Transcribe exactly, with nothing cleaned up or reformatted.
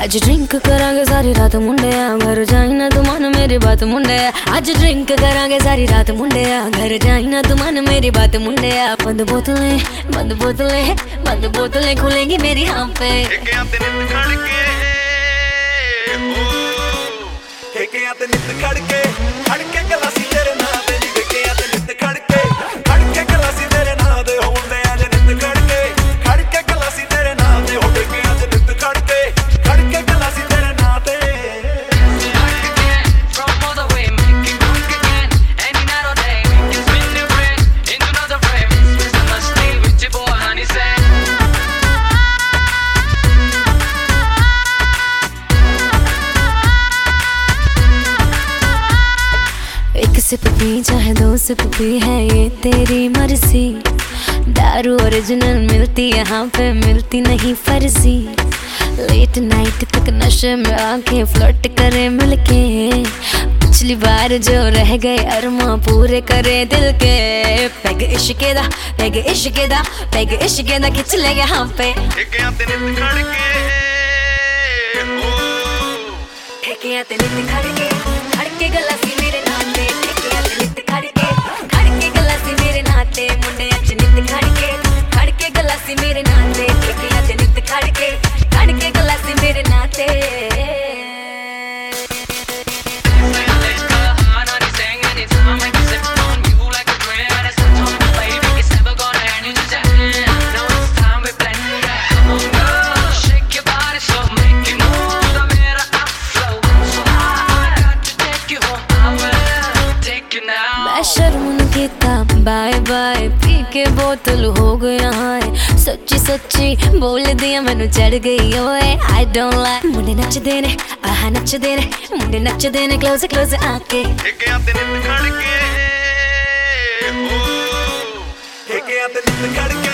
आज ड्रिंक करांगे सारी रात मुंडे घर जाई ना तू मन मेरी बात मुंडे। आज ड्रिंक करांगे सारी रात मुंडे घर जाई ना तू मन मेरी बात मुंडे। बंद बोतलें बंद बोतलें बंद बोतलें खुलेंगी मेरी हाँ पे। खड़के खड़के गलासी तेरे नाम पे निके आते नित खड़के खड़के गलासी तेरे नाम दे होंदे आज नित खड़के खड़के गलासी तेरे नाम दे होंदे आज नित खड़के खड़के गलासी तेरे नाम दे। एक सिप पी चाहे दो सिप पी है ये तेरी मर्जी। दारू ओरिजिनल मिलती यहाँ पे मिलती नहीं फर्जी। लेट नाइट तक नशे में आके फ्लर्ट करे मिलके। पिछली बार जो रह गए अरमा पूरे करे दिल के। पैग इश्के दा पैग इश्के दा पैग इश्के दा खिंच ले यहाँ पे। ठेके आते नित खड़के खड़के गलासी मेरे नाते। ठेके आते नित खड़के खड़के गलासी मेरे नाते मुंडे अच नित खड़के खड़के गलासी मेरे नाते। ठेके आते नित खड़के खड़के गलासी मेरे नाते। शर्म कीता बाय बाय पी के बोतल हो गया है। सच्ची सच्ची बोल दिया मैनू चढ़ गई ओए आई डोंट लाइक। मुंडे नच देने आहा नच देने मुंडे नच देने क्लोज क्लोज आके। ठेके आते नित खड़के ठेके आते नित खड़के